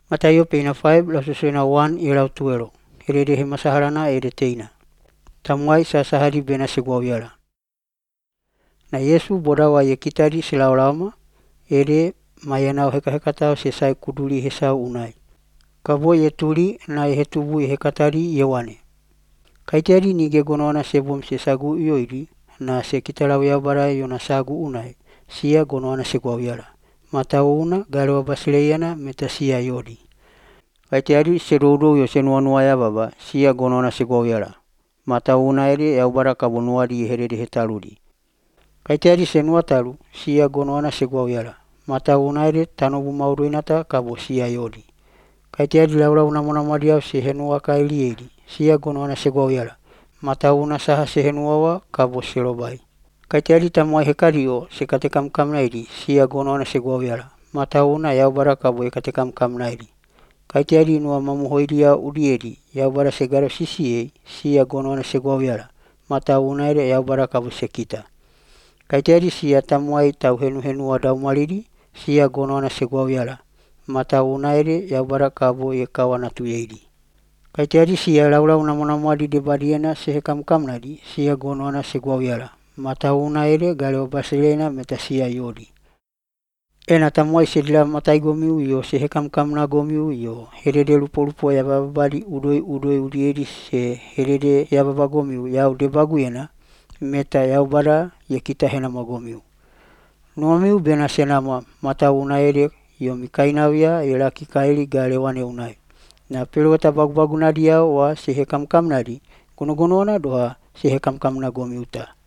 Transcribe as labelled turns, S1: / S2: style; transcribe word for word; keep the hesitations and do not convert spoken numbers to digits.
S1: Mataio peina five laususuina one i lau tuelo. Herede he masaharana ede teina. Tamuai sasahadi bena seguauyala. Na Yesu bodawa ye kitadi silaolaoma, ede mayanao hekahekatao sesai kuduli hesau unai. Kabo ye tuli na ye hetubu ye hekatadi ye wane. Kaitiadi nige gonoana sebom sesagu ioidi, na se kitalau yaubara yona sagu unai, sia gonoana seguauyala. Matauna galewa basileiana meta sia yodi. Kaitiadi sedoudou yo senuanua ya baba, sia gonoana seguauyala. Matauna ede yaubara kabo nuadi herede hetaludi. Kaitiadi senua talu, sia gonoana seguauyala. Matauna ede tanobu mauruinata kabo sia yodi. Kaitiadi laulau namonamadiau sehenua kailiedi, sia gonoana seguauyala. Matauna saha sehenuawa kabo selobai. Kaitiadi tamuai hekadio sekate kamkamnaidi, sia gonoana seguauyala. Matauna yaubara kabo ekate kamkamnaidi. Kaitiadi nua mamuhoidia udiedi, yaubara segaro sisiei, sia gonoana seguauyala. Matauna ede yaubara kabo sekita. Kaitiadi sia tamuai tau henu henua daumalidi, sia gonoana seguauyala. Matauna ede yaubara kabo ye kawanatu yeidi. Kaitiadi sia laulau namonamoadi debadiena sehe kamkamnadi, sia gonoana seguauyala. Matauna ede galewa basilena meta sia yodi. Ena tamuai sedila matai gomiu yo sehe kamkamna gomiu yo herede lupo-lupo ya bababadi udoi udoi udiedi se herede ya babagomiu yau debaguyena, meta yaubara ye kita henama gomiu. Nuamiu bena senama matauna ede yomi kainavia ye laki kaili galewane unai. Na pelota bagu-bagu nadiau wa sehe kamkamnadi, gono-gonoana doa sehe kamkamna gomiuta.